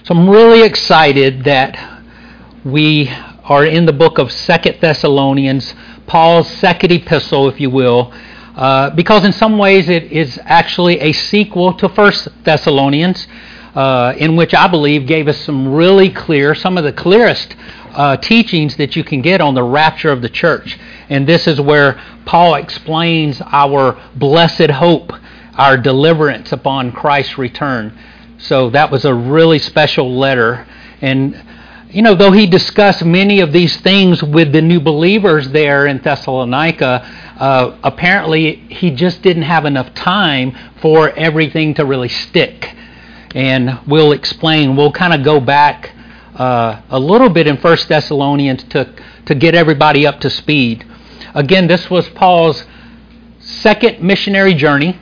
So I'm really excited that we are in the book of 2 Thessalonians, Paul's second epistle, if you will, because in some ways it is actually a sequel to 1 Thessalonians, in which I believe gave us some of the clearest teachings that you can get on the rapture of the church. And this is where Paul explains our blessed hope, our deliverance upon Christ's return. So that was a really special letter. And, though he discussed many of these things with the new believers there in Thessalonica, apparently he just didn't have enough time for everything to really stick. And we'll explain. We'll kind of go back a little bit in 1 Thessalonians to get everybody up to speed. Again, this was Paul's second missionary journey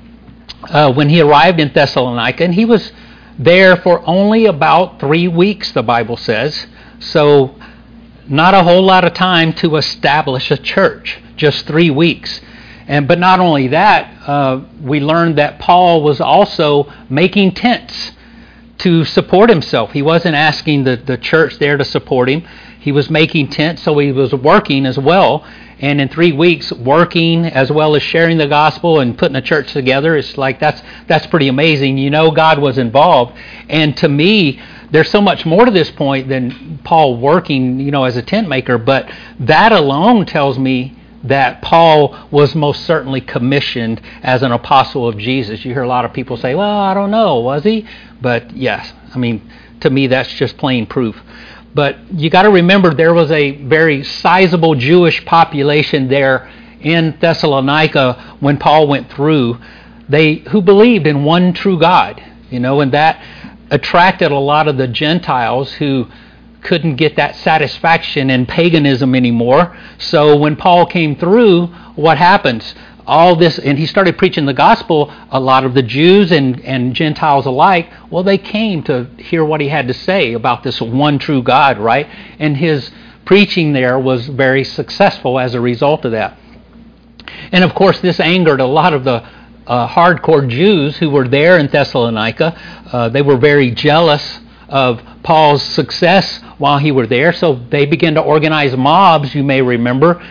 when he arrived in Thessalonica, and he was there for only about 3 weeks, the Bible says. So not a whole lot of time to establish a church, just 3 weeks. But not only that, we learned that Paul was also making tents to support himself. He wasn't asking the church there to support him. He was making tents, so he was working as well. And in 3 weeks, working as well as sharing the gospel and putting a church together, it's like that's pretty amazing. God was involved. And to me, there's so much more to this point than Paul working, as a tent maker. But that alone tells me that Paul was most certainly commissioned as an apostle of Jesus. You hear a lot of people say, well, I don't know, was he? But yes, to me, that's just plain proof. But you got to remember there was a very sizable Jewish population there in Thessalonica when Paul went through, who believed in one true God, and that attracted a lot of the Gentiles who couldn't get that satisfaction in paganism anymore. So when Paul came through, what happens? All this, and he started preaching the gospel, a lot of the Jews and Gentiles alike, well, they came to hear what he had to say about this one true God, right? And his preaching there was very successful as a result of that. And of course, this angered a lot of the hardcore Jews who were there in Thessalonica. They were very jealous of Paul's success while he were there, so they began to organize mobs, you may remember,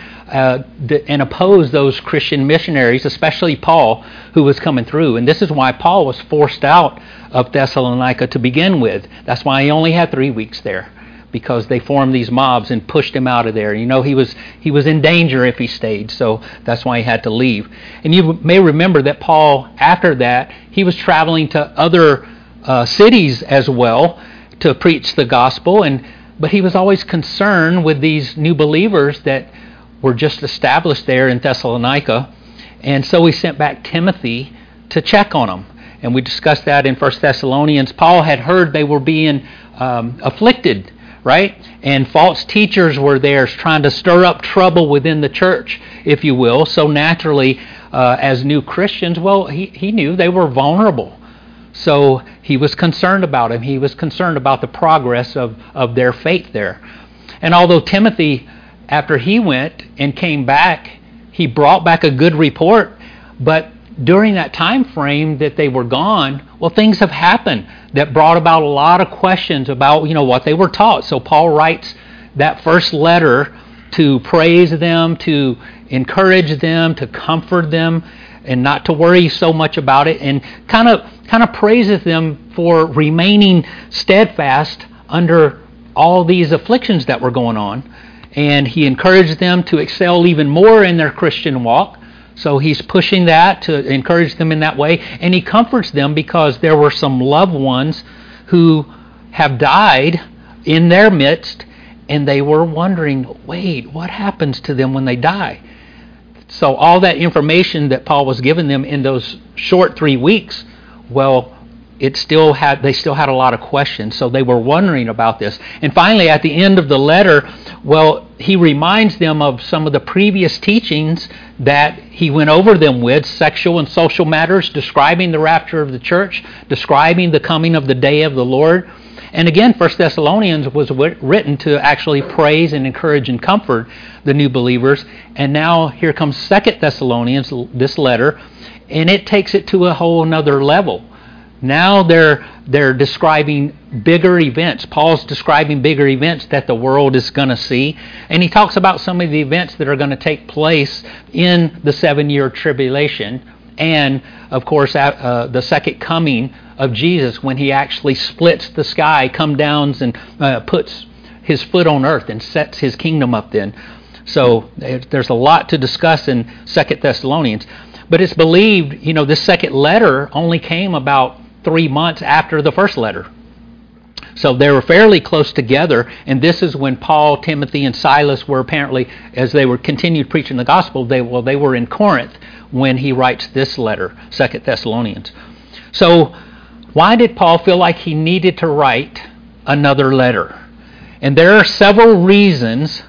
and oppose those Christian missionaries, especially Paul, who was coming through. And this is why Paul was forced out of Thessalonica to begin with. That's why he only had 3 weeks there, because they formed these mobs and pushed him out of there. He was in danger if he stayed, so that's why he had to leave. And you may remember that Paul, after that, he was traveling to other cities as well to preach the gospel, but he was always concerned with these new believers that were just established there in Thessalonica, and so he sent back Timothy to check on them. And we discussed that in 1 Thessalonians. Paul had heard they were being afflicted, right? And false teachers were there trying to stir up trouble within the church, if you will. So naturally, as new Christians, well, he knew they were vulnerable. So he was concerned about him. He was concerned about the progress of their faith there. And although Timothy, after he went and came back, he brought back a good report, but during that time frame that they were gone, well, things have happened that brought about a lot of questions about, what they were taught. So Paul writes that first letter to praise them, to encourage them, to comfort them, and not to worry so much about it, and kind of praises them for remaining steadfast under all these afflictions that were going on. And he encouraged them to excel even more in their Christian walk. So he's pushing that to encourage them in that way. And he comforts them because there were some loved ones who have died in their midst, and they were wondering, wait, what happens to them when they die? So all that information that Paul was giving them in those short 3 weeks, well, they still had a lot of questions, so they were wondering about this. And finally, at the end of the letter, well, he reminds them of some of the previous teachings that he went over them with, sexual and social matters, describing the rapture of the church, describing the coming of the day of the Lord. And again, 1 Thessalonians was written to actually praise and encourage and comfort the new believers. And now here comes 2 Thessalonians, this letter, and it takes it to a whole another level. Now they're they're describing bigger events. Paul's describing bigger events that the world is going to see. And he talks about some of the events that are going to take place in the 7-year tribulation. And, of course, the second coming of Jesus, when he actually splits the sky, comes down and puts his foot on earth and sets his kingdom up then. So there's a lot to discuss in 2 Thessalonians. But it's believed, this second letter only came about 3 months after the first letter. So they were fairly close together, and this is when Paul, Timothy, and Silas were apparently, as they were continued preaching the gospel, they were in Corinth when he writes this letter, 2 Thessalonians. So why did Paul feel like he needed to write another letter? And there are several reasons.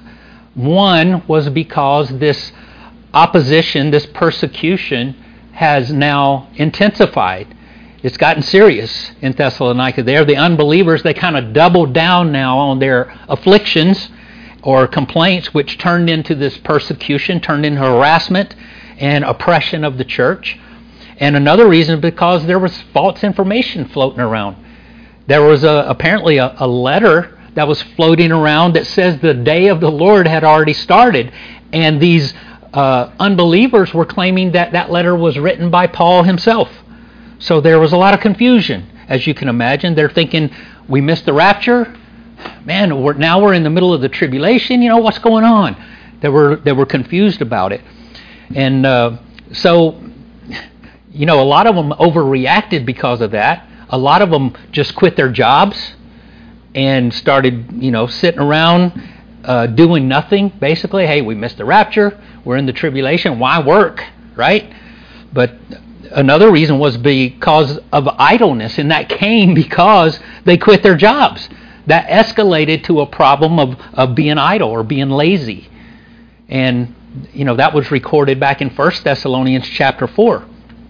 One was because this opposition, this persecution, has now intensified. It's gotten serious in Thessalonica. There, the unbelievers, they kind of doubled down now on their afflictions or complaints, which turned into this persecution, turned into harassment and oppression of the church. And another reason, because there was false information floating around. There was apparently a letter that was floating around that says the day of the Lord had already started. And these unbelievers were claiming that letter was written by Paul himself. So there was a lot of confusion, as you can imagine. They're thinking, we missed the rapture? Man, now we're in the middle of the tribulation? What's going on? They were confused about it. And so a lot of them overreacted because of that. A lot of them just quit their jobs and started, sitting around doing nothing. Basically, hey, we missed the rapture. We're in the tribulation. Why work, right? But another reason was because of idleness, and that came because they quit their jobs. That escalated to a problem of being idle or being lazy. And, that was recorded back in 1 Thessalonians chapter 4.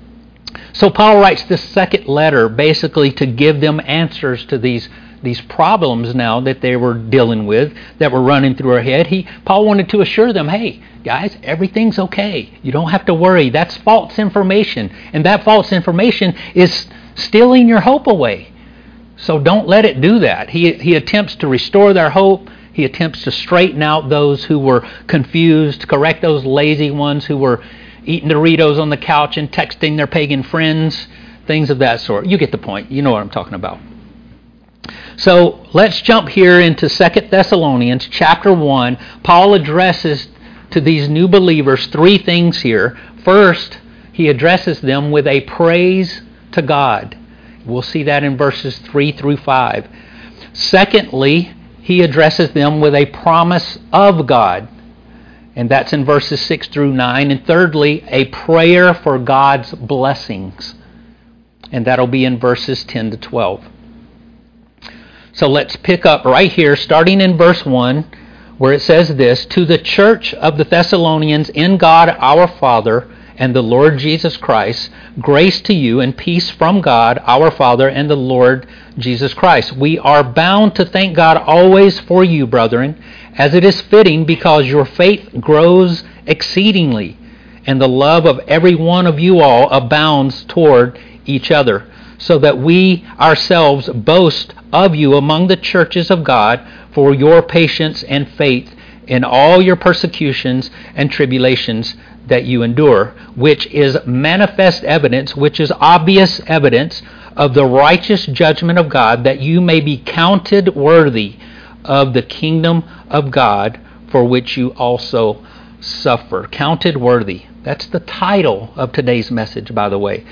So Paul writes this second letter basically to give them answers to these problems now that they were dealing with, that were running through our head. Paul wanted to assure them, hey, guys, everything's okay. You don't have to worry. That's false information. And that false information is stealing your hope away. So don't let it do that. He attempts to restore their hope. He attempts to straighten out those who were confused, correct those lazy ones who were eating Doritos on the couch and texting their pagan friends, things of that sort. You get the point. You know what I'm talking about. So let's jump here into 2 Thessalonians chapter 1. Paul addresses to these new believers 3 things here. First, he addresses them with a praise to God. We'll see that in verses 3 through 5. Secondly, he addresses them with a promise of God. And that's in verses 6 through 9. And thirdly, a prayer for God's blessings. And that'll be in verses 10 to 12. So let's pick up right here, starting in verse 1, where it says this: To the church of the Thessalonians in God our Father and the Lord Jesus Christ, grace to you and peace from God our Father and the Lord Jesus Christ. We are bound to thank God always for you, brethren, as it is fitting, because your faith grows exceedingly, and the love of every one of you all abounds toward each other, so that we ourselves boast of you among the churches of God for your patience and faith in all your persecutions and tribulations that you endure, which is manifest evidence, which is obvious evidence of the righteous judgment of God, that you may be counted worthy of the kingdom of God, for which you also suffer. Counted worthy. That's the title of today's message, by the way.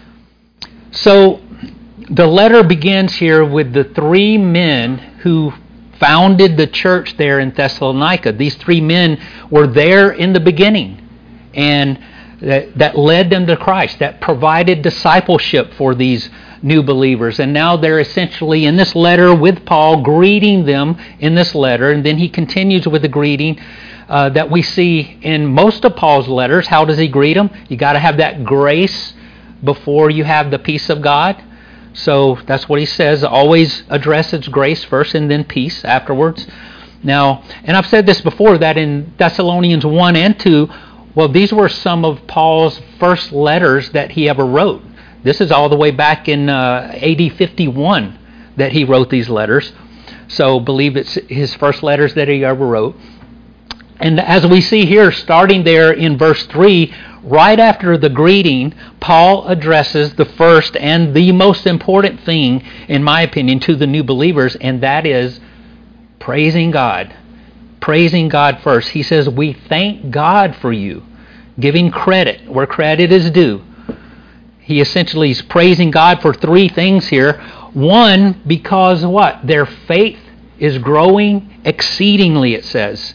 So the letter begins here with the 3 men who founded the church there in Thessalonica. These 3 men were there in the beginning, and that led them to Christ, that provided discipleship for these new believers. And now they're essentially in this letter with Paul, greeting them in this letter. And then he continues with the greeting that we see in most of Paul's letters. How does he greet them? You got to have that grace before you have the peace of God. So that's what he says. Always addresses grace first and then peace afterwards. Now, and I've said this before, that in Thessalonians 1 and 2, well, these were some of Paul's first letters that he ever wrote. This is all the way back in AD 51 that he wrote these letters. So believe it's his first letters that he ever wrote. And as we see here, starting there in verse 3, right after the greeting, Paul addresses the first and the most important thing, in my opinion, to the new believers, and that is praising God. Praising God first. He says, we thank God for you, giving credit where credit is due. He essentially is praising God for three things here. One, because what? Their faith is growing exceedingly, it says.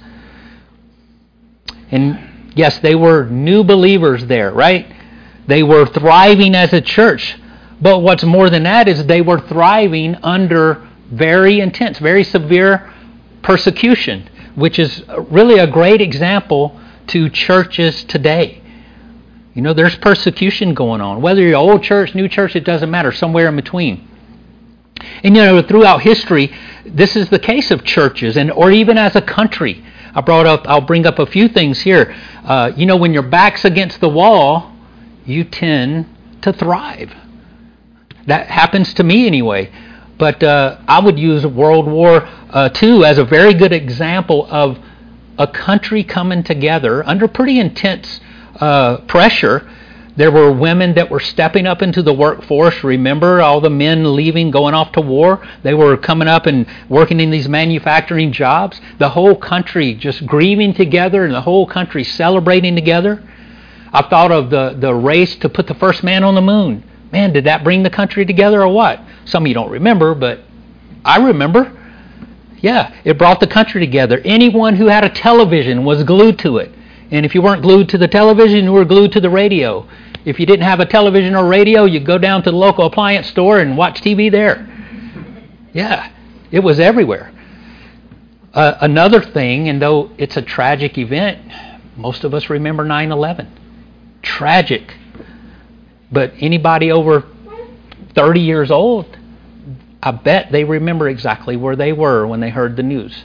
And yes, they were new believers there, right? They were thriving as a church. But what's more than that is they were thriving under very intense, very severe persecution, which is really a great example to churches today. You know, there's persecution going on. Whether you're old church, new church, it doesn't matter, somewhere in between. And you know, throughout history, this is the case of churches or even as a country. I'll bring up a few things here. You know, when your back's against the wall, you tend to thrive. That happens to me anyway. But I would use World War II as a very good example of a country coming together under pretty intense pressure. There were women that were stepping up into the workforce. Remember all the men leaving, going off to war? They were coming up and working in these manufacturing jobs. The whole country just grieving together and the whole country celebrating together. I thought of the race to put the first man on the moon. Man, did that bring the country together or what? Some of you don't remember, but I remember. Yeah, it brought the country together. Anyone who had a television was glued to it. And if you weren't glued to the television, you were glued to the radio. If you didn't have a television or radio, you'd go down to the local appliance store and watch TV there. Yeah, it was everywhere. Another thing, and though it's a tragic event, most of us remember 9/11. Tragic. But anybody over 30 years old, I bet they remember exactly where they were when they heard the news.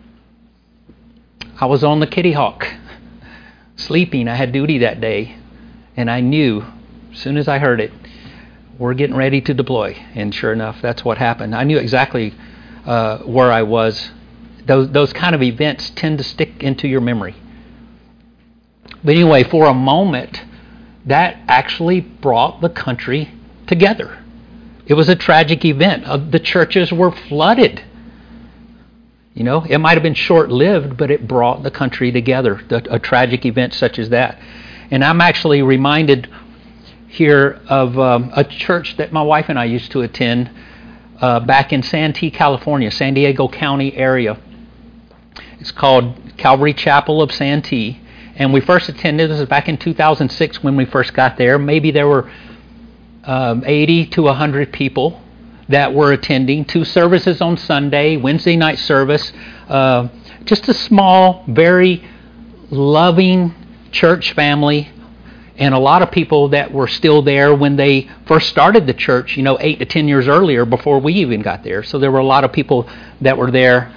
I was on the Kitty Hawk, sleeping. I had duty that day, and I knew, as soon as I heard it, we're getting ready to deploy. And sure enough, that's what happened. I knew exactly where I was. Those kind of events tend to stick into your memory. But anyway, for a moment, that actually brought the country together. It was a tragic event. The churches were flooded. You know, it might have been short-lived, but it brought the country together, a tragic event such as that. And I'm actually reminded here of a church that my wife and I used to attend back in Santee, California, San Diego County area. It's called Calvary Chapel of Santee. And we first attended, this was back in 2006 when we first got there. Maybe there were 80 to 100 people that were attending. 2 services on Sunday, Wednesday night service. Just a small, very loving church family. And a lot of people that were still there when they first started the church, 8 to 10 years earlier before we even got there. So there were a lot of people that were there,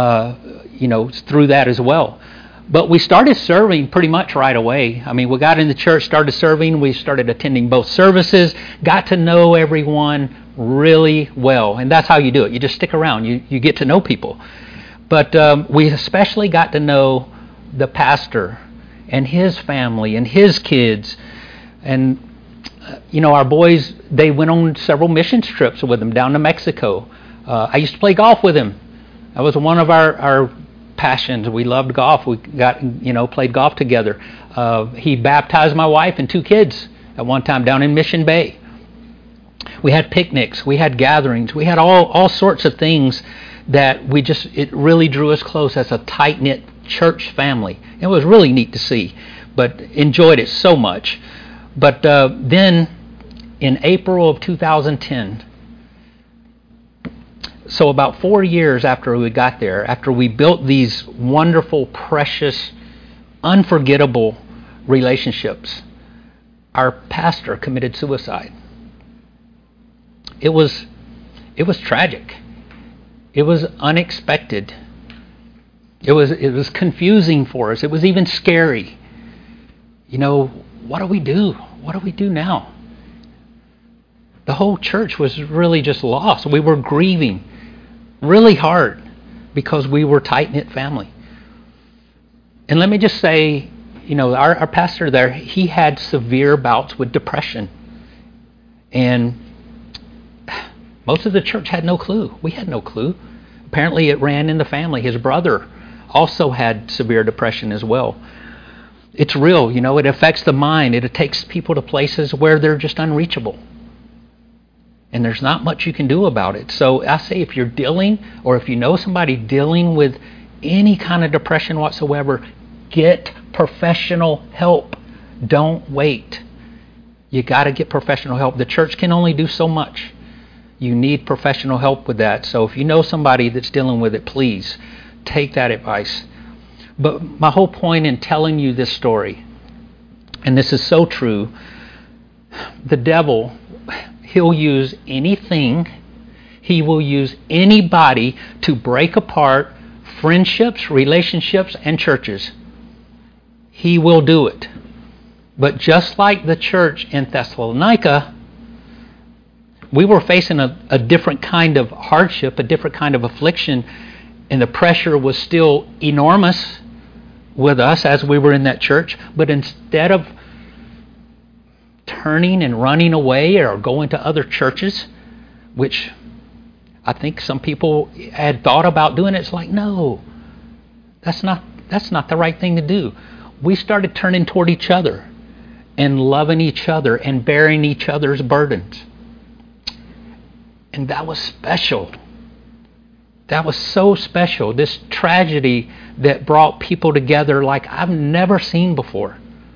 through that as well. But we started serving pretty much right away. I mean, we got in the church, started serving. We started attending both services, got to know everyone really well. And that's how you do it. You just stick around. You get to know people. But we especially got to know the pastor and his family and his kids. And, our boys, they went on several missions trips with him down to Mexico. I used to play golf with him. That was one of our passions. We loved golf. We played golf together. He baptized my wife and 2 kids at one time down in Mission Bay. We had picnics. We had gatherings. We had all sorts of things that it really drew us close as a tight-knit church family. It was really neat to see, but enjoyed it so much. But then in April of 2010, so about 4 years after we got there, after we built these wonderful, precious, unforgettable relationships, our pastor committed suicide. It was tragic. It was unexpected. It was confusing for us. It was even scary. What do we do? What do we do now? the whole church was really just lost. We were grieving really hard because we were a tight-knit family. And let me just say, our pastor there, he had severe bouts with depression. And most of the church had no clue. We had no clue. Apparently it ran in the family. His brother also had severe depression as well. It's real, it affects the mind. It takes people to places where they're just unreachable. And there's not much you can do about it. So I say if you're dealing, or if you know somebody dealing with any kind of depression whatsoever, get professional help. Don't wait. You got to get professional help. The church can only do so much. You need professional help with that. So if you know somebody that's dealing with it, please take that advice. But my whole point in telling you this story, and this is so true, the devil, he'll use anything, he will use anybody to break apart friendships, relationships, and churches. He will do it. But just like the church in Thessalonica, we were facing a different kind of hardship, a different kind of affliction, and the pressure was still enormous with us as we were in that church. But instead of turning and running away or going to other churches, which I think some people had thought about doing, it's like, no, that's not the right thing to do. We started turning toward each other and loving each other and bearing each other's burdens. And that was special. That was so special. This tragedy that brought people together like I've never seen before.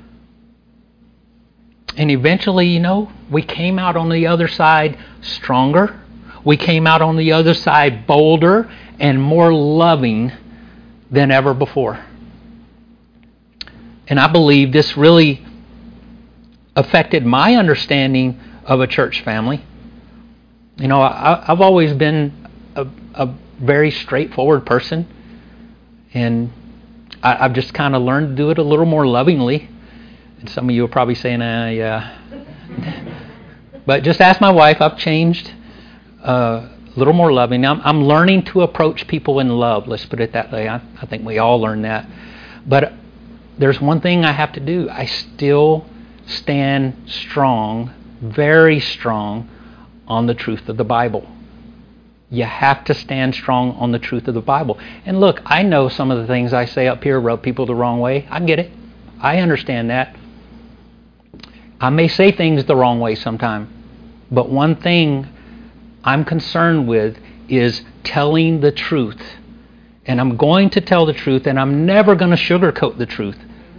And eventually, we came out on the other side stronger. We came out on the other side bolder and more loving than ever before. And I believe this really affected my understanding of a church family. I've always been a very straightforward person, and I've just kind of learned to do it a little more lovingly. And some of you are probably saying, yeah. But just ask my wife. I've changed a little more loving. I'm learning to approach people in love. Let's put it that way. I think we all learn that. But there's one thing I have to do. I still stand strong, very strong, on the truth of the Bible. You have to stand strong on the truth of the Bible. And look, I know some of the things I say up here rub people the wrong way. I get it. I understand that. I may say things the wrong way sometime. But one thing I'm concerned with is telling the truth. And I'm going to tell the truth, and I'm never going to sugarcoat the truth.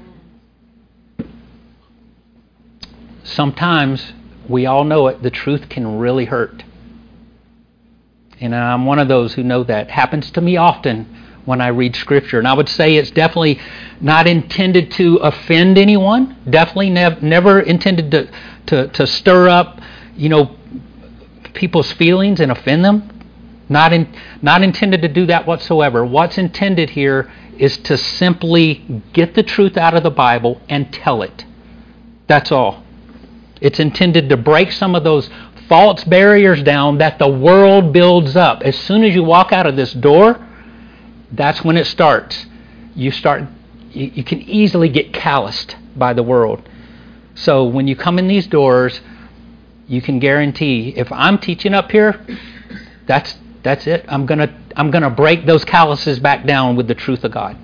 Sometimes, we all know it, the truth can really hurt. And I'm one of those who know that. It happens to me often when I read Scripture. And I would say it's definitely not intended to offend anyone. Definitely never intended to stir up, people's feelings and offend them. Not intended to do that whatsoever. What's intended here is to simply get the truth out of the Bible and tell it. That's all. It's intended to break some of those false barriers down that the world builds up. As soon as you walk out of this door, that's when it starts. You can easily get calloused by the world. So when you come in these doors, you can guarantee if I'm teaching up here, that's it. I'm gonna break those calluses back down with the truth of God.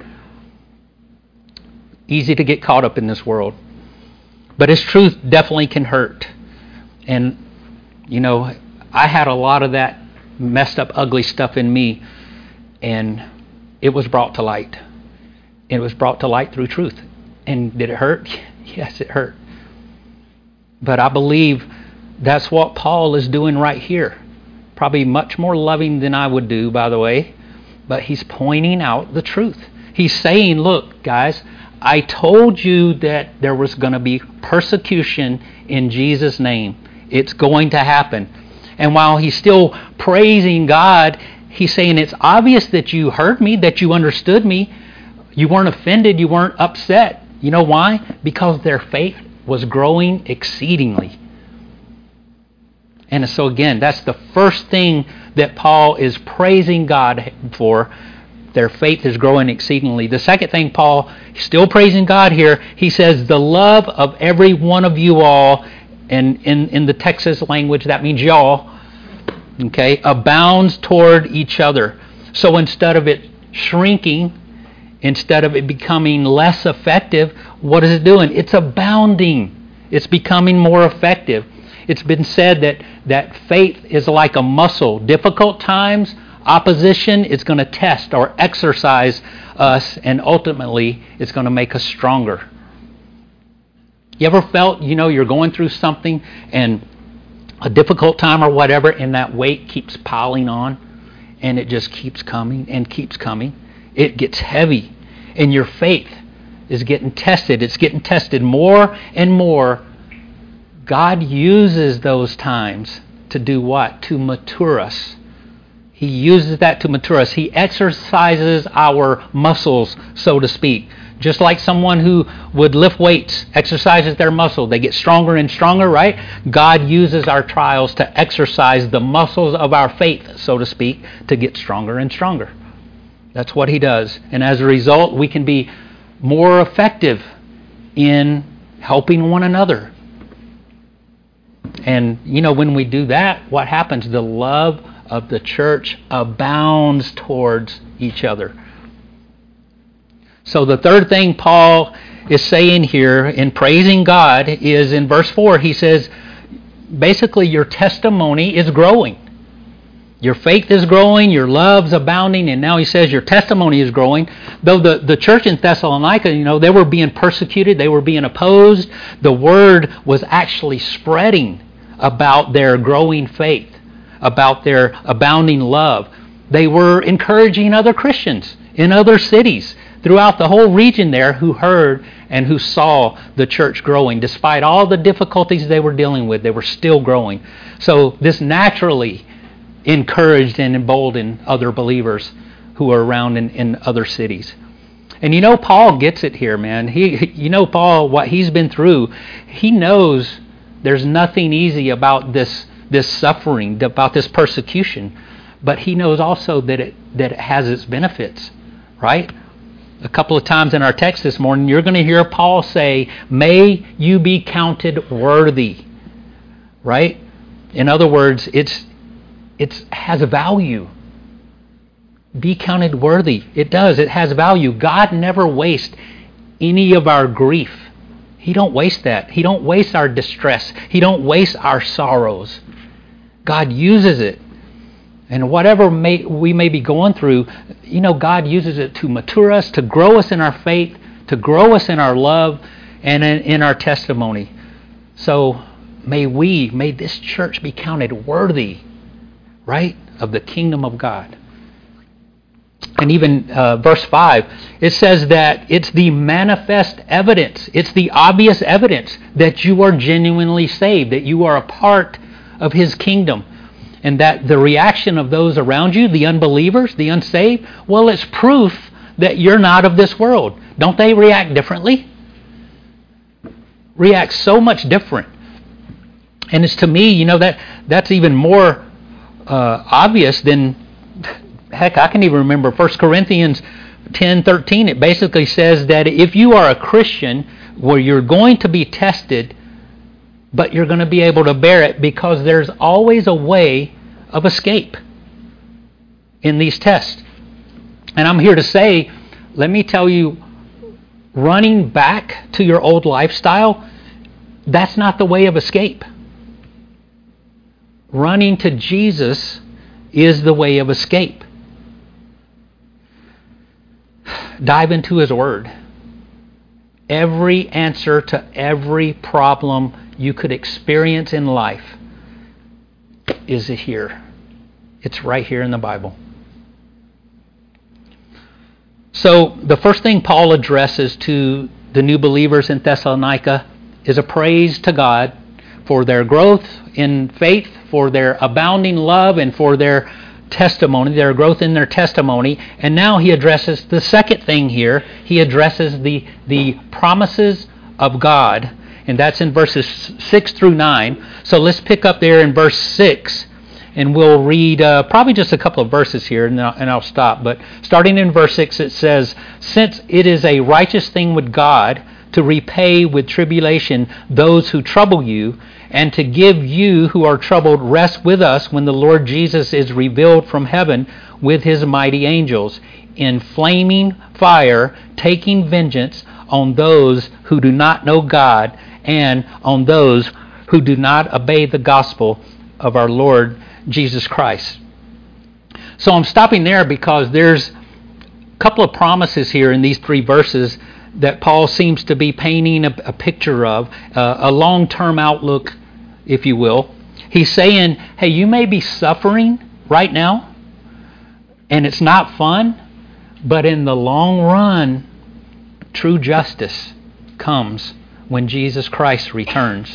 Easy to get caught up in this world. But His truth definitely can hurt. And, I had a lot of that messed up, ugly stuff in me. And it was brought to light. It was brought to light through truth. And did it hurt? Yes, it hurt. But I believe that's what Paul is doing right here. Probably much more loving than I would do, by the way. But he's pointing out the truth. He's saying, look, guys, I told you that there was going to be persecution in Jesus' name. It's going to happen. And while he's still praising God, he's saying it's obvious that you heard me, that you understood me. You weren't offended. You weren't upset. You know why? Because their faith was growing exceedingly. And so again, that's the first thing that Paul is praising God for. Their faith is growing exceedingly. The second thing Paul, still praising God here, he says, the love of every one of you all, and in the Texas language that means y'all, okay, abounds toward each other. So instead of it shrinking, instead of it becoming less effective, what is it doing? It's abounding. It's becoming more effective. It's been said that faith is like a muscle. Difficult times, opposition is going to test or exercise us, and ultimately it's going to make us stronger. You ever felt, you're going through something and a difficult time or whatever, and that weight keeps piling on, and it just keeps coming and keeps coming? It gets heavy, and your faith is getting tested. It's getting tested more and more. God uses those times to do what? To mature us. He uses that to mature us. He exercises our muscles, so to speak. Just like someone who would lift weights exercises their muscle. They get stronger and stronger, right? God uses our trials to exercise the muscles of our faith, so to speak, to get stronger and stronger. That's what He does. And as a result, we can be more effective in helping one another. And, when we do that, what happens? The love of the church abounds towards each other. So the third thing Paul is saying here in praising God is in verse 4, he says, basically your testimony is growing. Your faith is growing, your love's abounding, and now he says your testimony is growing. Though the church in Thessalonica, they were being persecuted, they were being opposed, the word was actually spreading about their growing faith, about their abounding love. They were encouraging other Christians in other cities throughout the whole region there who heard and who saw the church growing. Despite all the difficulties they were dealing with, they were still growing. So this naturally encouraged and emboldened other believers who were around in other cities. And Paul gets it here, man. Paul, what he's been through, he knows there's nothing easy about this suffering, about this persecution. But he knows also that it has its benefits, right? A couple of times in our text this morning, you're going to hear Paul say, may you be counted worthy, right? In other words, it has a value. Be counted worthy. It does. It has value. God never wastes any of our grief. He don't waste that. He don't waste our distress. He don't waste our sorrows. God uses it. And whatever we may be going through, God uses it to mature us, to grow us in our faith, to grow us in our love, and in our testimony. So may this church be counted worthy, right, of the kingdom of God. And even verse 5, it says that it's the manifest evidence, it's the obvious evidence that you are genuinely saved, that you are a part of His kingdom. And that the reaction of those around you, the unbelievers, the unsaved, well, it's proof that you're not of this world. Don't they react differently? React so much different. And it's to me, that's even more obvious than, heck, I can even remember 1 Corinthians 10:13. It basically says that if you are a Christian, where you're going to be tested, but you're going to be able to bear it because there's always a way of escape in these tests. And I'm here to say, let me tell you, running back to your old lifestyle, that's not the way of escape. Running to Jesus is the way of escape. Dive into His Word. Every answer to every problem you could experience in life is here. It's right here in the Bible. So the first thing Paul addresses to the new believers in Thessalonica is a praise to God for their growth in faith, for their abounding love, and for their testimony, their growth in their testimony. And now he addresses the second thing here. He addresses the promises of God. and that's in verses 6 through 9. So let's pick up there in verse 6, and we'll read probably just a couple of verses here, and I'll stop. But starting in verse 6, it says, "Since it is a righteous thing with God to repay with tribulation those who trouble you, and to give you who are troubled rest with us when the Lord Jesus is revealed from heaven with his mighty angels, in flaming fire, taking vengeance on those who do not know God and on those who do not obey the gospel of our Lord Jesus Christ." So I'm stopping there because there's a couple of promises here in these 3 verses that Paul seems to be painting a picture of, a long-term outlook, if you will. He's saying, hey, you may be suffering right now, and it's not fun, but in the long run, true justice comes when Jesus Christ returns.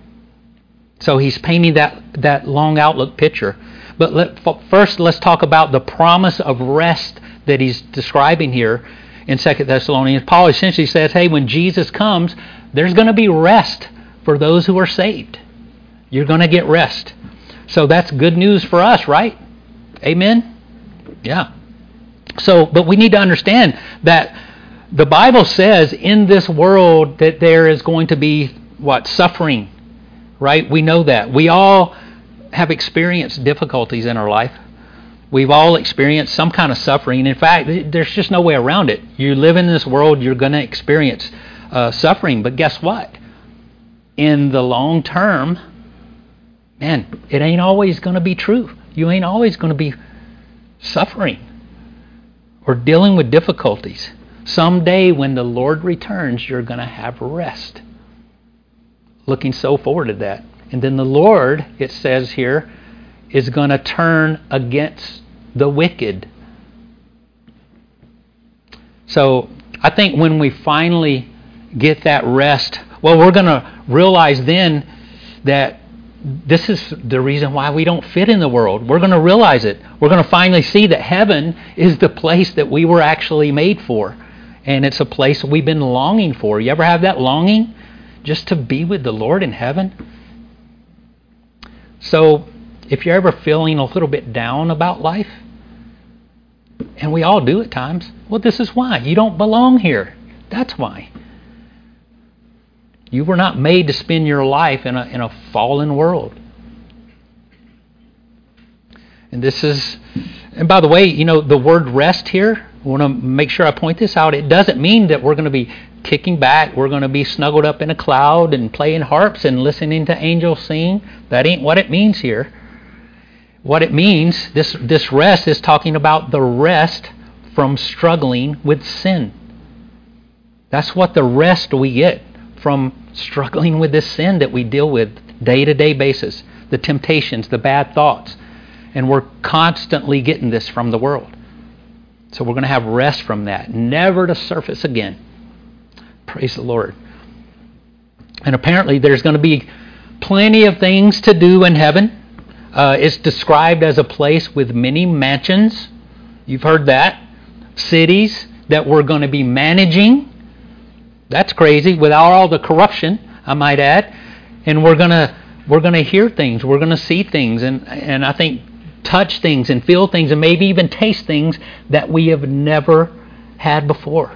So he's painting that long outlook picture. But first, let's talk about the promise of rest that he's describing here in 2 Thessalonians. Paul essentially says, hey, when Jesus comes, there's going to be rest for those who are saved. You're going to get rest. So that's good news for us, right? Amen? Yeah. So, but we need to understand that the Bible says in this world that there is going to be, suffering, right? We know that. We all have experienced difficulties in our life. We've all experienced some kind of suffering. In fact, there's just no way around it. You live in this world, you're going to experience suffering. But guess what? In the long term, man, it ain't always going to be true. You ain't always going to be suffering or dealing with difficulties. Someday when the Lord returns, you're going to have rest. Looking so forward to that. And then the Lord, it says here, is going to turn against the wicked. So I think when we finally get that rest, we're going to realize then that this is the reason why we don't fit in the world. We're going to realize it. We're going to finally see that heaven is the place that we were actually made for. And it's a place we've been longing for. You ever have that longing just to be with the Lord in heaven? So if you're ever feeling a little bit down about life, and we all do at times, this is why. You don't belong here. That's why. You were not made to spend your life in a fallen world. And by the way, the word rest here, I want to make sure I point this out. It doesn't mean that we're going to be kicking back, we're going to be snuggled up in a cloud and playing harps and listening to angels sing. That ain't what it means here. What it means, this rest is talking about the rest from struggling with sin. That's what the rest we get from struggling with this sin that we deal with day-to-day basis. The temptations, the bad thoughts. And we're constantly getting this from the world. So we're going to have rest from that, never to surface again. Praise the Lord. And apparently there's going to be plenty of things to do in heaven. It's described as a place with many mansions. You've heard that. Cities that we're going to be managing. That's crazy, without all the corruption, I might add. And we're going to hear things. We're going to see things. And I think touch things and feel things and maybe even taste things that we have never had before.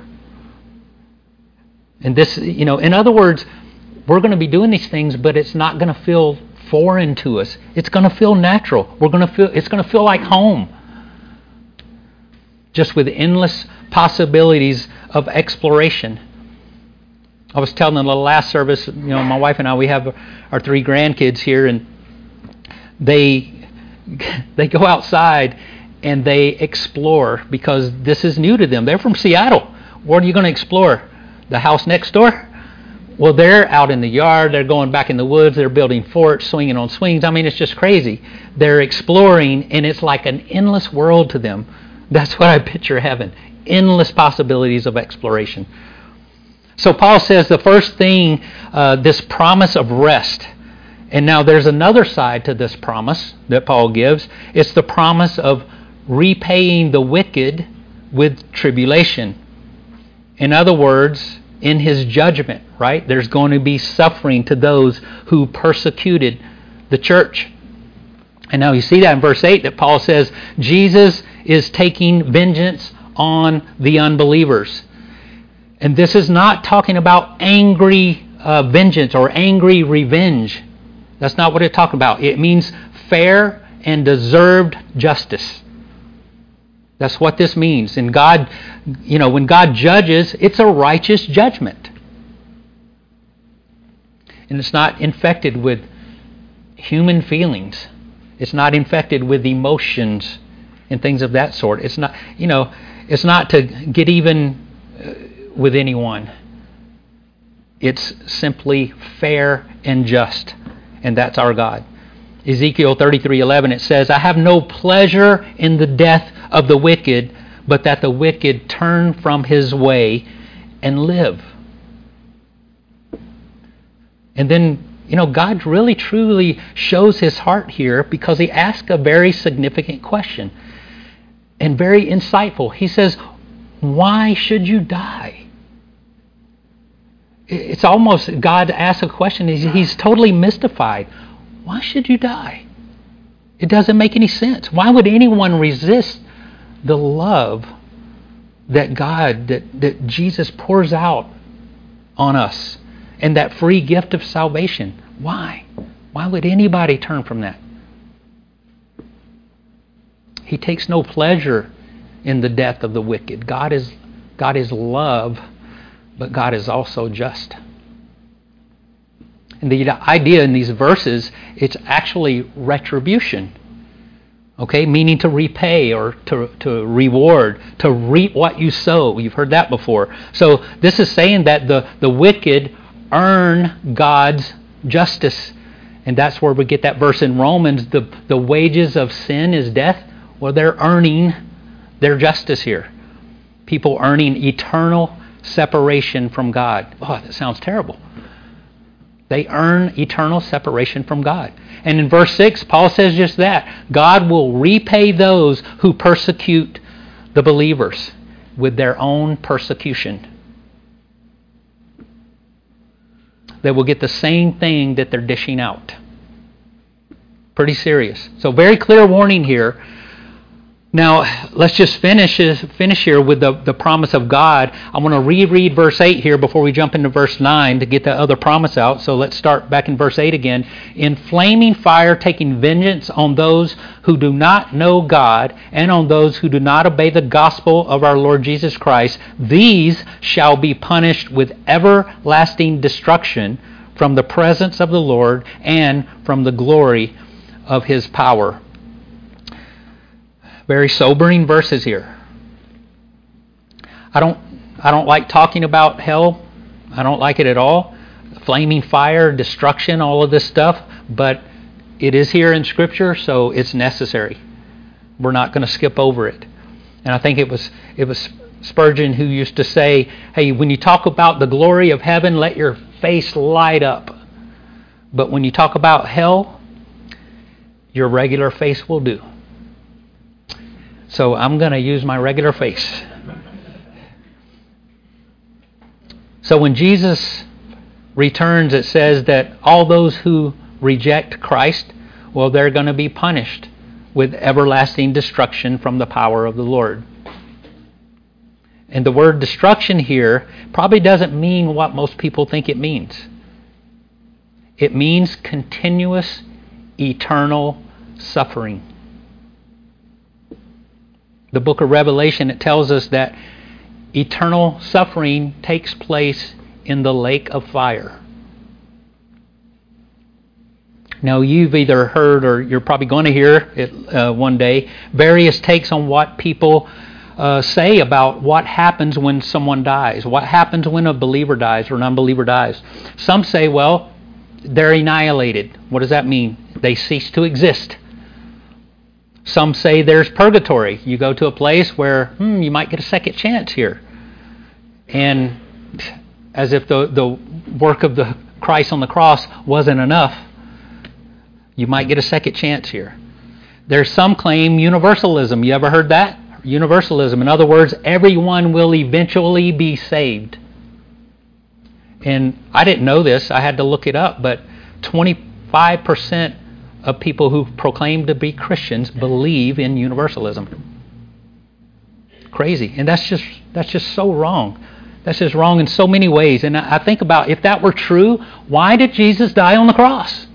And this, in other words, we're going to be doing these things, but it's not going to feel foreign to us. It's going to feel natural. It's going to feel like home. Just with endless possibilities of exploration. I was telling in the last service, my wife and I, we have our 3 grandkids here, and they go outside and they explore because this is new to them. They're from Seattle. What are you going to explore? The house next door? Well, they're out in the yard. They're going back in the woods. They're building forts, swinging on swings. I mean, it's just crazy. They're exploring, and it's like an endless world to them. That's what I picture heaven. Endless possibilities of exploration. So Paul says the first thing, this promise of rest. And now there's another side to this promise that Paul gives. It's the promise of repaying the wicked with tribulation. In other words, in His judgment, right? There's going to be suffering to those who persecuted the church. And now you see that in verse 8 that Paul says Jesus is taking vengeance on the unbelievers. And this is not talking about angry vengeance or angry revenge. That's not what it's talking about. It means fair and deserved justice. That's what this means. And God, when God judges, it's a righteous judgment. And it's not infected with human feelings. It's not infected with emotions and things of that sort. It's not, it's not to get even with anyone. It's simply fair and just. And that's our God. Ezekiel 33:11, it says, I have no pleasure in the death of the wicked, but that the wicked turn from his way and live. And then, God really truly shows His heart here because He asks a very significant question and very insightful. He says, why should you die? It's almost God asks a question. He's totally mystified. Why should you die? It doesn't make any sense. Why would anyone resist the love that that Jesus pours out on us and that free gift of salvation? Why? Why would anybody turn from that? He takes no pleasure in the death of the wicked. God is love, but God is also just. And the idea in these verses, it's actually retribution. Okay, meaning to repay or to reward, to reap what you sow. You've heard that before. So this is saying that the wicked earn God's justice. And that's where we get that verse in Romans, the wages of sin is death. Well, they're earning their justice here. People earning eternal separation from God. Oh, that sounds terrible. They earn eternal separation from God. And in verse 6, Paul says just that. God will repay those who persecute the believers with their own persecution. They will get the same thing that they're dishing out. Pretty serious. So very clear warning here. Now, let's just finish here with the promise of God. I want to reread verse 8 here before we jump into verse 9 to get the other promise out. So let's start back in verse 8 again. In flaming fire, taking vengeance on those who do not know God and on those who do not obey the gospel of our Lord Jesus Christ, these shall be punished with everlasting destruction from the presence of the Lord and from the glory of His power. Very sobering verses here. I don't like talking about hell. I don't like it at all. Flaming fire, destruction, all of this stuff. But it is here in Scripture, so it's necessary. We're not going to skip over it. And I think it was Spurgeon who used to say, hey, when you talk about the glory of heaven, let your face light up. But when you talk about hell, your regular face will do. So I'm going to use my regular face. So when Jesus returns, it says that all those who reject Christ, well, they're going to be punished with everlasting destruction from the power of the Lord. And the word destruction here probably doesn't mean what most people think it means. It means continuous, eternal suffering. The book of Revelation, it tells us that eternal suffering takes place in the lake of fire. Now, you've either heard or you're probably going to hear it one day, various takes on what people say about what happens when someone dies. What happens when a believer dies or an unbeliever dies. Some say, well, they're annihilated. What does that mean? They cease to exist. Some say there's purgatory. You go to a place where you might get a second chance here. And as if the work of the Christ on the cross wasn't enough, you might get a second chance here. There's some claim universalism. You ever heard that? Universalism. In other words, everyone will eventually be saved. And I didn't know this, I had to look it up, but 25% of people who proclaim to be Christians believe in universalism. Crazy. And that's just so wrong. That's just wrong in so many ways. And I think about, if that were true, why did Jesus die on the cross?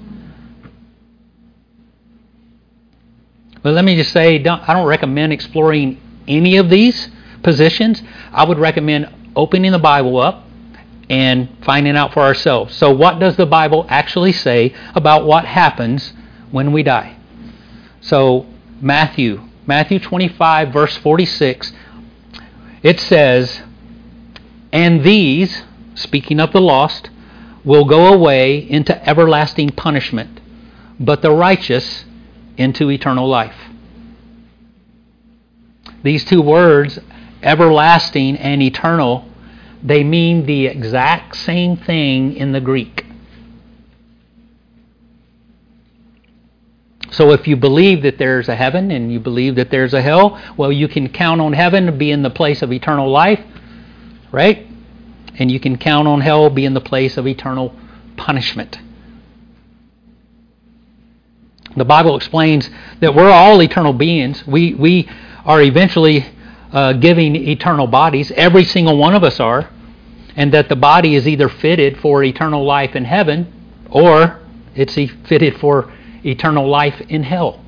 But let me just say, I don't recommend exploring any of these positions. I would recommend opening the Bible up and finding out for ourselves. So what does the Bible actually say about what happens when we die? So Matthew 25, verse 46, it says, "And these," speaking of the lost, "will go away into everlasting punishment, but the righteous into eternal life." These two words, everlasting and eternal, they mean the exact same thing in the Greek. So if you believe that there's a heaven and you believe that there's a hell, well, you can count on heaven to be in the place of eternal life, right? And you can count on hell being the place of eternal punishment. The Bible explains that we're all eternal beings. We are eventually giving eternal bodies. Every single one of us are. And that the body is either fitted for eternal life in heaven or it's fitted for eternal life in hell.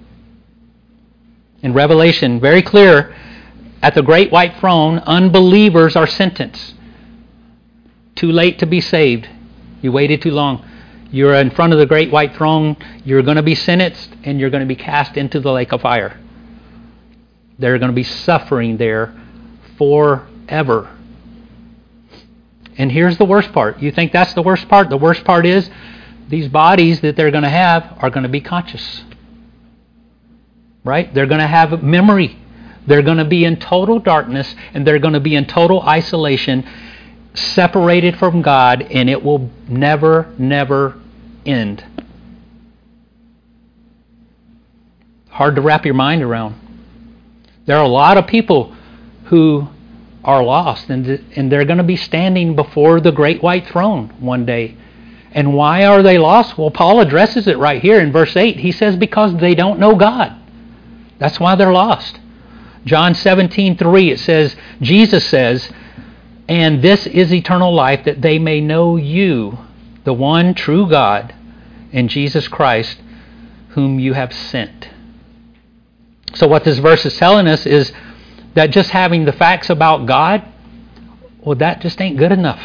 In Revelation, very clear, at the great white throne, unbelievers are sentenced. Too late to be saved. You waited too long. You're in front of the great white throne. You're going to be sentenced and you're going to be cast into the lake of fire. They're going to be suffering there forever. And here's the worst part. You think that's the worst part? The worst part is these bodies that they're going to have are going to be conscious. Right? They're going to have memory. They're going to be in total darkness and they're going to be in total isolation, separated from God, and it will never, never end. Hard to wrap your mind around. There are a lot of people who are lost, and they're going to be standing before the great white throne one day. And why are they lost? Well, Paul addresses it right here in verse 8. He says because they don't know God. That's why they're lost. John 17:3, it says, Jesus says, "And this is eternal life, that they may know you, the one true God, and Jesus Christ, whom you have sent." So what this verse is telling us is that just having the facts about God, well, that just ain't good enough.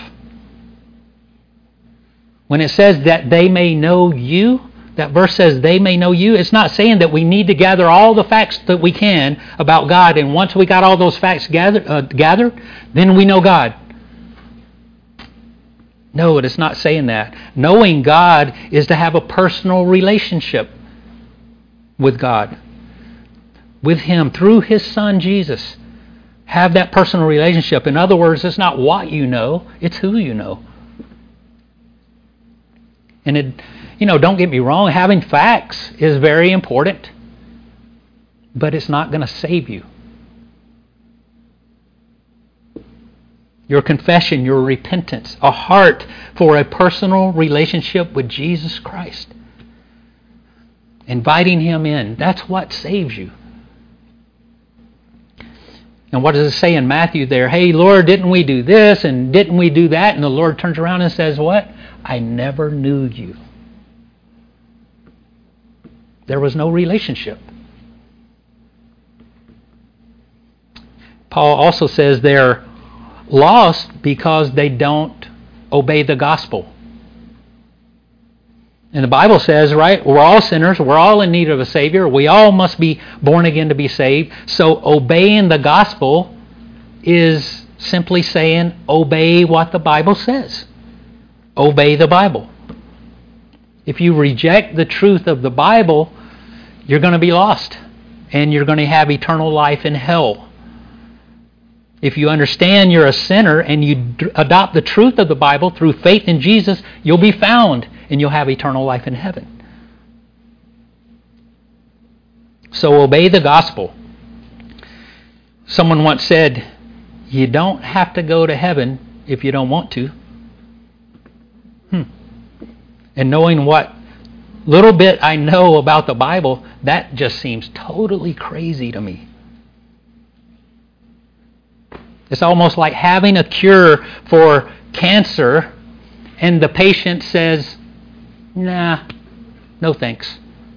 When it says that they may know you, that verse says they may know you, it's not saying that we need to gather all the facts that we can about God, and once we got all those facts gathered, then we know God. No, it is not saying that. Knowing God is to have a personal relationship with God. With Him, through His Son Jesus. Have that personal relationship. In other words, it's not what you know, it's who you know. And don't get me wrong, having facts is very important, but it's not going to save you. Your confession, your repentance, a heart for a personal relationship with Jesus Christ. Inviting Him in, that's what saves you. And what does it say in Matthew there? Hey, Lord, didn't we do this and didn't we do that? And the Lord turns around and says what? I never knew you. There was no relationship. Paul also says they're lost because they don't obey the gospel. And the Bible says, right, we're all sinners, we're all in need of a Savior, we all must be born again to be saved. So obeying the gospel is simply saying, obey what the Bible says. Obey the Bible. If you reject the truth of the Bible, you're going to be lost, and you're going to have eternal life in hell. If you understand you're a sinner and you adopt the truth of the Bible through faith in Jesus, you'll be found and you'll have eternal life in heaven. So obey the gospel. Someone once said, you don't have to go to heaven if you don't want to. And knowing what little bit I know about the Bible, that just seems totally crazy to me. It's almost like having a cure for cancer and the patient says, nah, no thanks.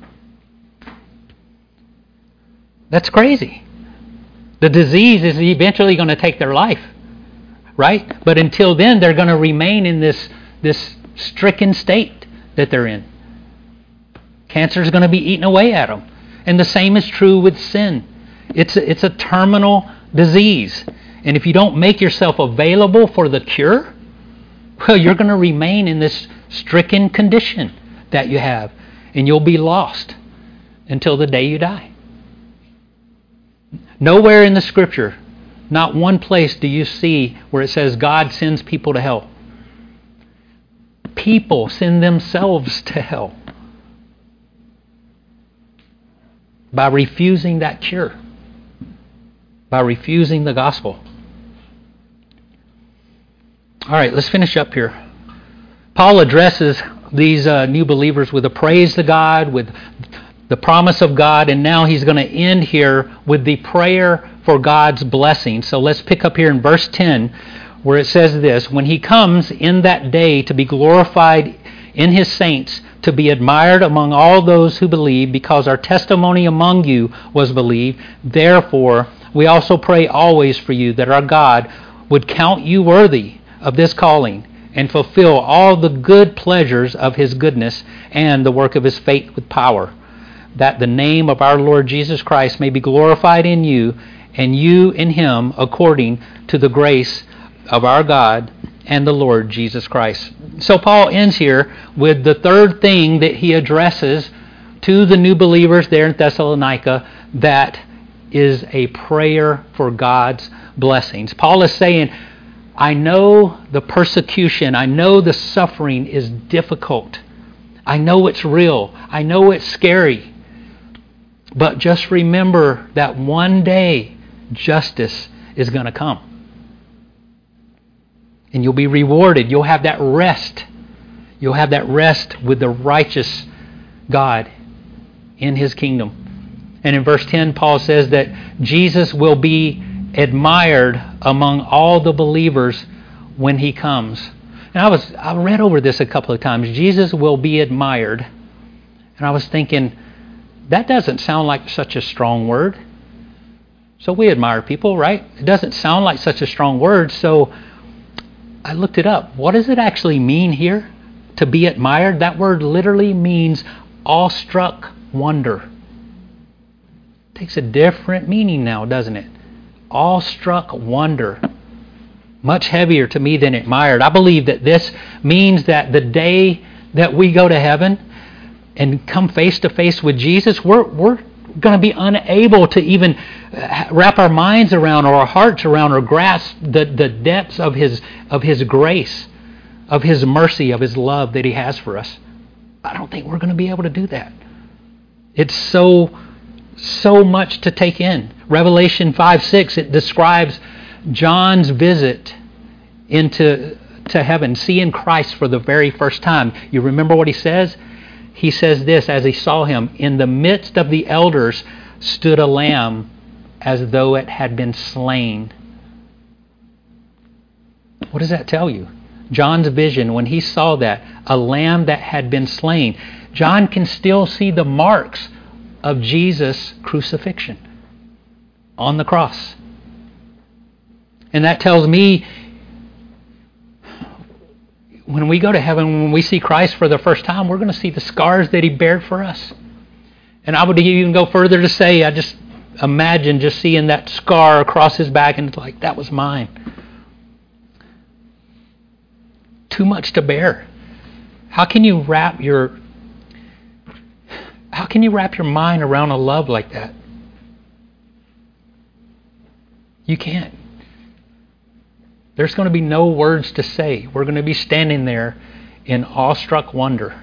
That's crazy. The disease is eventually going to take their life, right? But until then, they're going to remain in this stricken state that they're in. Cancer is going to be eating away at them. And the same is true with sin. It's a terminal disease. And if you don't make yourself available for the cure, well, you're going to remain in this stricken condition that you have. And you'll be lost until the day you die. Nowhere in the Scripture, not one place do you see where it says God sends people to hell. People send themselves to hell by refusing that cure, by refusing the gospel. All right, let's finish up here. Paul addresses these new believers with a praise to God, with the promise of God, and now he's going to end here with the prayer for God's blessing. So let's pick up here in verse 10, where it says this: when he comes in that day to be glorified in his saints, to be admired among all those who believe, because our testimony among you was believed. Therefore, we also pray always for you, that our God would count you worthy of this calling, and fulfill all the good pleasures of his goodness and the work of his faith with power, that the name of our Lord Jesus Christ may be glorified in you, and you in him, according to the grace of our God and the Lord Jesus Christ. So Paul ends here with the third thing that he addresses to the new believers there in Thessalonica, that is a prayer for God's blessings. Paul is saying, I know the persecution, I know the suffering is difficult. I know it's real. I know it's scary. But just remember that one day justice is going to come. And you'll be rewarded. You'll have that rest. You'll have that rest with the righteous God in his kingdom. And in verse 10, Paul says that Jesus will be admired among all the believers when he comes. And I read over this a couple of times. Jesus will be admired. And I was thinking, that doesn't sound like such a strong word. So we admire people, right? It doesn't sound like such a strong word. So I looked it up. What does it actually mean here? To be admired? That word literally means awestruck wonder. It takes a different meaning now, doesn't it? Awestruck wonder. Much heavier to me than admired. I believe that this means that the day that we go to heaven and come face to face with Jesus, we're going to be unable to even wrap our minds around, or our hearts around, or grasp the depths of his grace, of his mercy, of his love that he has for us. I don't think we're going to be able to do that. It's so much to take in. Revelation 5:6, it describes John's visit into heaven, seeing Christ for the very first time. You remember what he says? He says this, as he saw him, in the midst of the elders stood a lamb as though it had been slain. What does that tell you? John's vision, when he saw that, a lamb that had been slain. John can still see the marks of Jesus' crucifixion on the cross. And that tells me, when we go to heaven, when we see Christ for the first time, we're going to see the scars that he bared for us. And I would even go further to say, I just imagine just seeing that scar across his back, and it's like, that was mine. Too much to bear. How can you wrap your mind around a love like that? You can't. There's going to be no words to say. We're going to be standing there in awestruck wonder.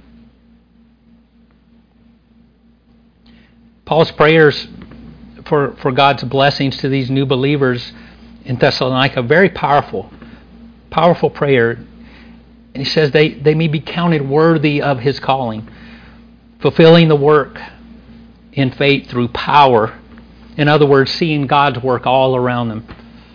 Paul's prayers for God's blessings to these new believers in Thessalonica, very powerful prayer. And he says they may be counted worthy of his calling, fulfilling the work in faith through power. In other words, seeing God's work all around them.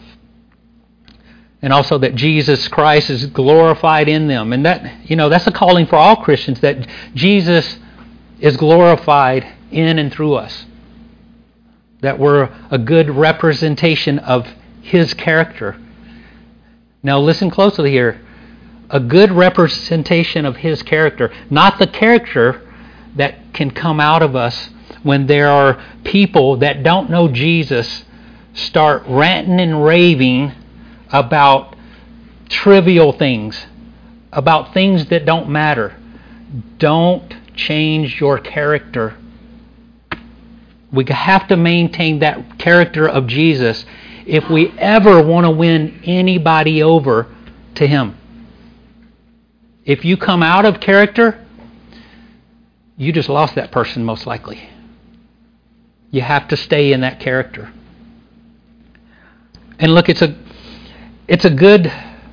And also that Jesus Christ is glorified in them. And that's a calling for all Christians, that Jesus is glorified in and through us. That we're a good representation of his character. Now listen closely here. A good representation of his character. Not the character that can come out of us when there are people that don't know Jesus start ranting and raving about trivial things, about things that don't matter. Don't change your character. We have to maintain that character of Jesus if we ever want to win anybody over to him. If you come out of character, you just lost that person most likely. You have to stay in that character. And look, it's a good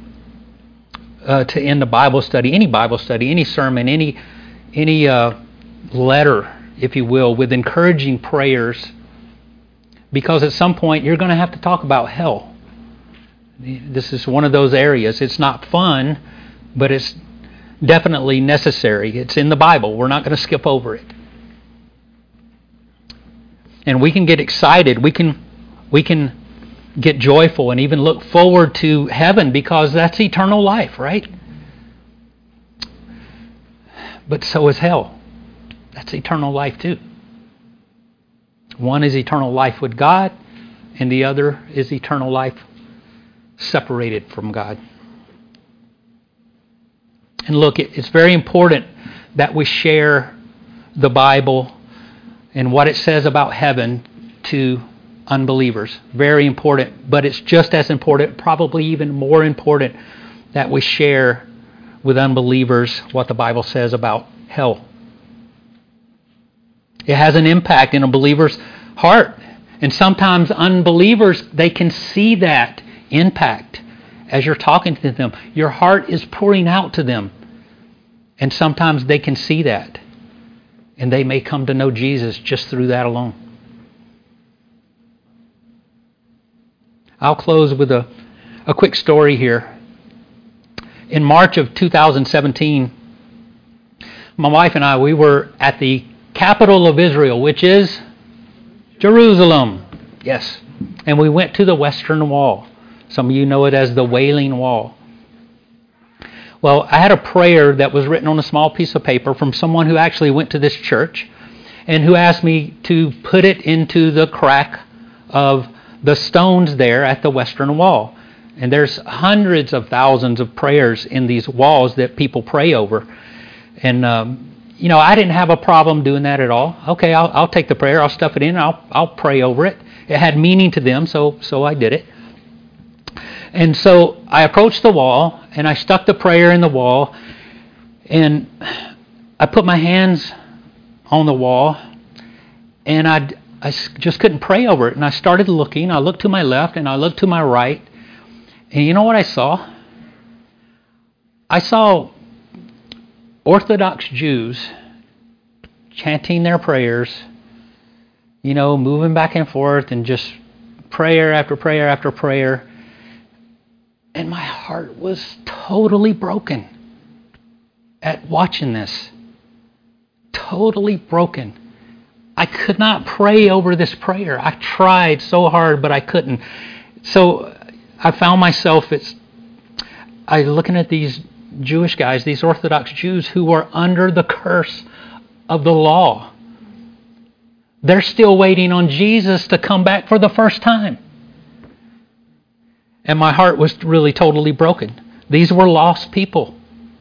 to end a Bible study, any sermon, any letter, if you will, with encouraging prayers, because at some point you're going to have to talk about hell. This is one of those areas. It's not fun, but it's definitely necessary. It's in the Bible. We're not going to skip over it. And we can get excited. We can get joyful and even look forward to heaven, because that's eternal life, right? But so is hell. That's eternal life too. One is eternal life with God, and the other is eternal life separated from God. And look, it's very important that we share the Bible and what it says about heaven to unbelievers. Very important. But it's just as important, probably even more important, that we share with unbelievers what the Bible says about hell. It has an impact in a believer's heart. And sometimes unbelievers, they can see that impact as you're talking to them. Your heart is pouring out to them. And sometimes they can see that. And they may come to know Jesus just through that alone. I'll close with a quick story here. In March of 2017, my wife and I, we were at the capital of Israel, which is Jerusalem. Yes. And we went to the Western Wall. Some of you know it as the Wailing Wall. Well, I had a prayer that was written on a small piece of paper from someone who actually went to this church and who asked me to put it into the crack of the stones there at the Western Wall. And there's hundreds of thousands of prayers in these walls that people pray over. And, I didn't have a problem doing that at all. Okay, I'll take the prayer, I'll stuff it in, I'll pray over it. It had meaning to them, so I did it. And so I approached the wall, and I stuck the prayer in the wall, and I put my hands on the wall, and I just couldn't pray over it. And I started looking. I looked to my left, and I looked to my right, and you know what I saw? I saw Orthodox Jews chanting their prayers, moving back and forth, and just prayer after prayer after prayer. And my heart was totally broken at watching this. Totally broken. I could not pray over this prayer. I tried so hard, but I couldn't. So I found myself looking at these Jewish guys, these Orthodox Jews who are under the curse of the law. They're still waiting on Jesus to come back for the first time. And my heart was really totally broken. These were lost people.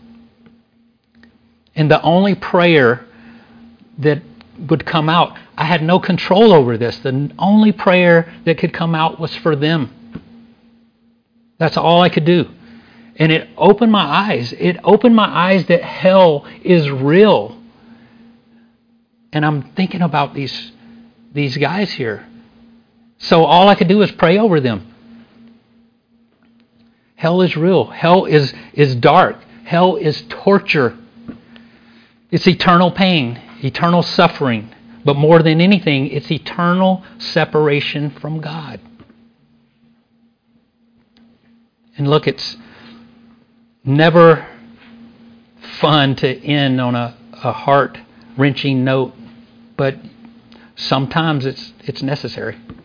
And the only prayer that would come out, I had no control over this. The only prayer that could come out was for them. That's all I could do. And it opened my eyes. It opened my eyes that hell is real. And I'm thinking about these guys here. So all I could do is pray over them. Hell is real. Hell is dark. Hell is torture. It's eternal pain, eternal suffering. But more than anything, it's eternal separation from God. And look, it's never fun to end on a heart-wrenching note, but sometimes it's necessary.